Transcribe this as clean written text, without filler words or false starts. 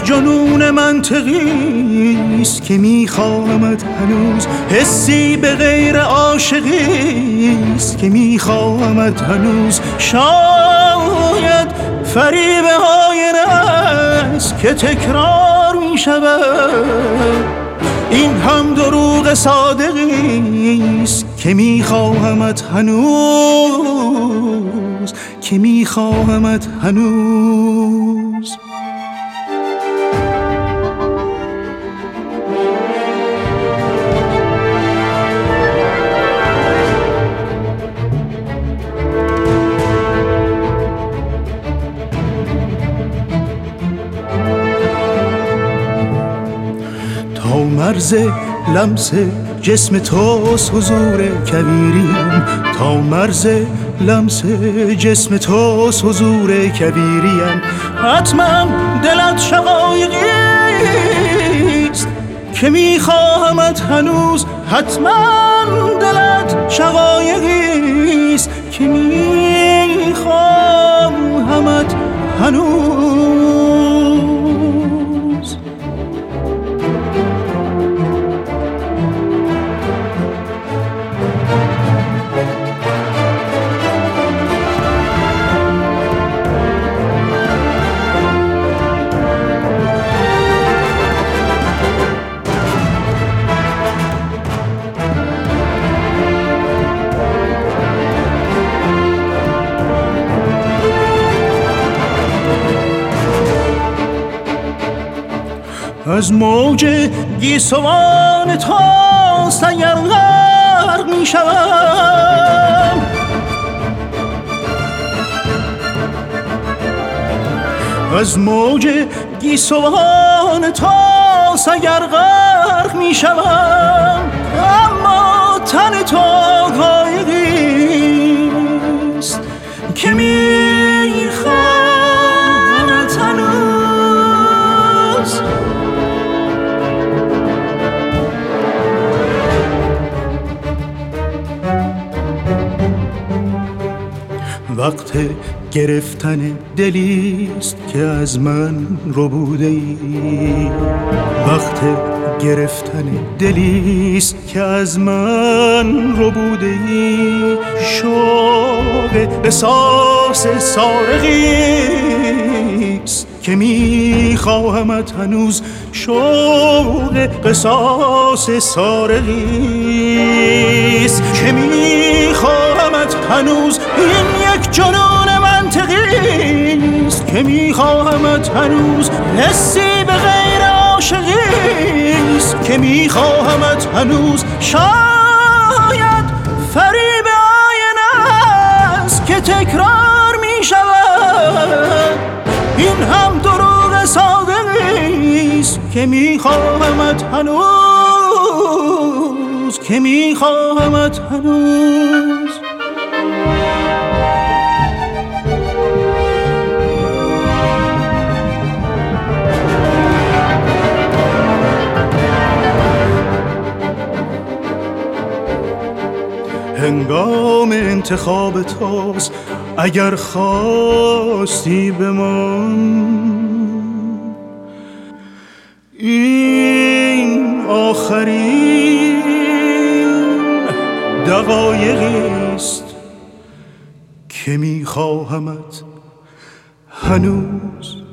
جنون منطقیست که میخواهمت هنوز، حسی به غیر عاشقیست که میخواهمت هنوز. شاید فریب آینه است که تکرار میشود، این هم دروغ صادقیست که میخواهمت هنوز، که میخواهمت هنوز. تا مرز لمس جسم توست حضور کویریم، تا مرز لمس جسم توست حضور کویریم. حتما دلت شقایقیست که میخواهمت هنوز، حتما دلت شقایقیست که میخواهمت هنوز. از موج گیسوان تو سیر غرق می شوم، از موج گیسوان تو سیر غرق می شوم. اما تن تو قایقیست که می خواهمت هنوز. وقت گرفتن دلیست که از من ربوده ای، وقت گرفتن دلیست که از من ربوده ای. شوق قصاص سارقیست که میخواهمت هنوز، شوق قصاص سارقیست که میخواهمت هنوز. این یک جنون منطقیست که میخواهمت هنوز، حسی به غیر عاشقیست که میخواهمت هنوز. شاید فریب آینه است که تکرار میشود، این هم دروغ صادقیست که میخواهمت هنوز، که میخواهمت هنوز. هنگام انتخاب توست، اگر خواستی بمان. این آخرین دقایقیست که میخواهمت هنوز.